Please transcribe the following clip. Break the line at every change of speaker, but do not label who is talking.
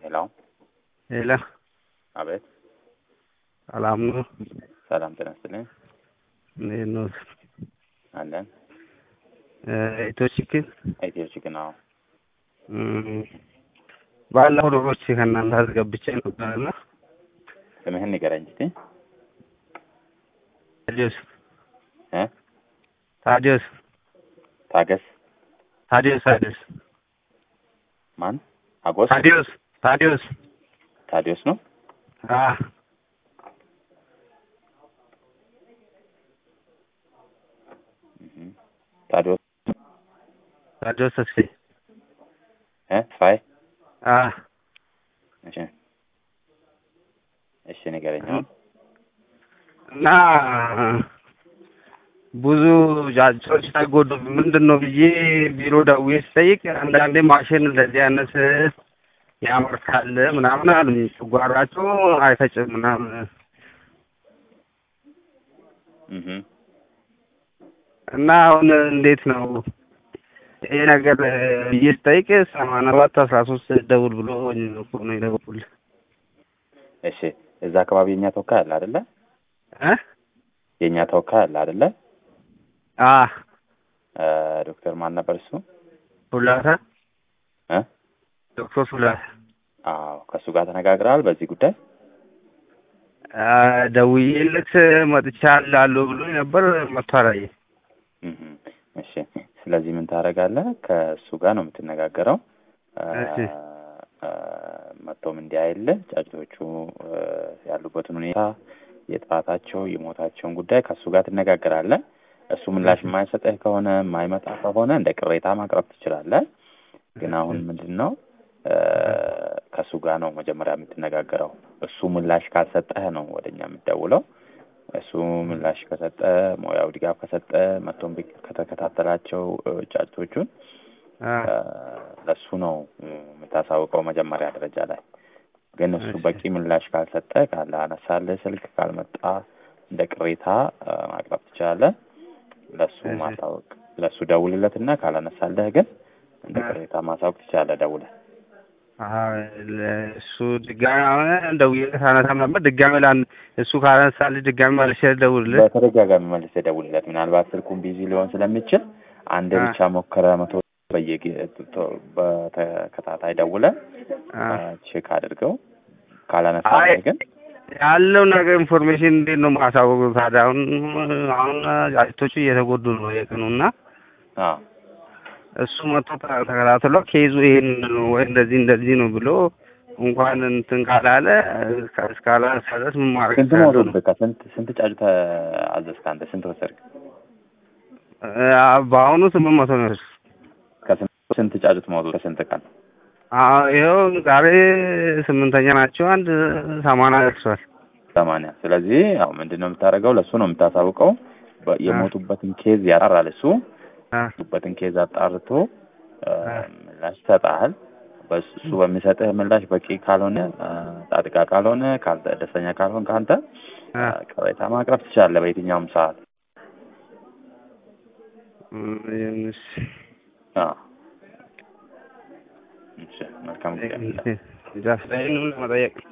ሄሎ
ሄሎ
አቤት።
ሰላም ነው?
ሰላም ጤና ይስጥልኝ።
እንዴት ነው?
አለን።
ኢትዮ ቺክን
ነው።
ባለፈው ዶሮች ከእናንተ አስገብቼ ነበርና
ስምህን ንገረኝ እስኪ።
ታዲዮስ
እ
ታዲዮስ
ታገስ
ታዲዮስ
ማን? አጎስ ታዲዮስ ነው።
ታዲዮስ
ፋይ
እሺ
እሺ ንገረኝ።
እና ብዙ ጃጆች ተጎዱ ምንድን ነው ብዬ ቢሮ ደውዬ ስጠይቅ አንዳንዴ ማሽን እንደዚህ አይነት ያመርታል ምናምን አሉኝ። ጨጓራቸው አይፈጭም ምናምን እና አሁን እንዴት ነው ይሄ ነገር ብዬ ስጠይቅ 8713 ደውል ብሎ ነው የደወልኩልህ።
እሺ እዛ አካባቢ የኛ ተወካይ አለ አይደለ? የኛ ተወካይ አለ አይደለ? ዶክተር ማን ነበር እሱ?
ፉላታ ዶክተር ፉላታ።
አዎ ከእሱ ጋር ተነጋግረሃል በዚህ ጉዳይ?
ደውዬለት መጥቻለሁ ብሎ ነበር። መጥቷል።
እሺ ስለዚህ ምን ታደርጋለህ? ከእሱ ጋር ነው የምትነጋገረው። መጥቶም እንዲያይልህ ጫጩቶቹ ያሉበትን ሁኔታ፣ የጥራታቸው የሞታቸውን ጉዳይ ከእሱ ጋር ትነጋገራለህ። እሱ ምላሽ የማይሰጥህ ከሆነ የማይመጣ ከሆነ እንደ ቅሬታ ማቅረብ ትችላለህ። ግን አሁን ምንድን ነው ከእሱ ጋር ነው መጀመሪያ የምትነጋገረው። እሱ ምላሽ ካልሰጠህ ነው ወደኛ የምትደውለው። እሱ ምላሽ ከሰጠ፣ ሙያው ድጋፍ ከሰጠ፣ መጥቶም ከተከታተላቸው ጫጩቶቹን ለሱ ነው የምታሳውቀው መጀመሪያ ደረጃ ላይ። ግን እሱ በቂ ምላሽ ካልሰጠ፣ ካላነሳልህ፣ ስልክ ካልመጣ እንደ ቅሬታ ማቅረብ ትችላለህ። ለሱ ማሳወቅ፣ ለሱ ደውልለትና ካላነሳልህ ግን እንደ ቅሬታ ማሳወቅ ትችላለህ ደውለህ።
እሱ ድጋሚ አሁን ደውዬለት አነሳም ነበር። ድጋሚ እሱ ካላነሳልህ ድጋሚ መልሼ ደውልለት።
በተደጋጋሚ መልሼ ደውልለት። ምናልባት ስልኩን ቢዚ ሊሆን ስለሚችል አንድ ብቻ ሞከረ መቶ በተከታታይ ደውለህ ቼክ አድርገው። ካላነሳልህ ግን
ያለው ነገር ኢንፎርሜሽን እንዴት ነው ማሳወቁ? ታዲያ አሁን ጫጩቶቹ እየተጎዱ ነው የቀኑና እሱ መጥቶ ተከታትሎ ኬዙ ይሄን ነው ወይ እንደዚህ ነው ብሎ እንኳን እንትን ካላለ እስካላሰረስ ምን ማድረግ
ነው? ስንት ጫጩት አዘዝክ አንተ? ስንት ወሰድክ?
በአሁኑ 800 ነው።
ስንት ጫጩት ሞቱ? ከስንት ቀን?
ይኸው ዛሬ 8ኛ ናቸው። አንድ 80 ደርሷል።
80። ስለዚህ ያው ምንድነው የምታደርገው? ለሱ ነው የምታሳውቀው። የሞቱበትን ኬዝ ያጣራል እሱ። የሞቱበትን ኬዝ አጣርቶ ምላሽ ይሰጣል። በሱ በሚሰጥህ ምላሽ በቂ ካልሆነ፣ ጣጥቃ ካልሆነ፣ ደስተኛ ካልሆን ካንተ ቅሬታ ማቅረብ ትችላለህ በየትኛውም ሰዓት። እሺ መልካም ጊዜ።
ጃስታይን መጠየቅ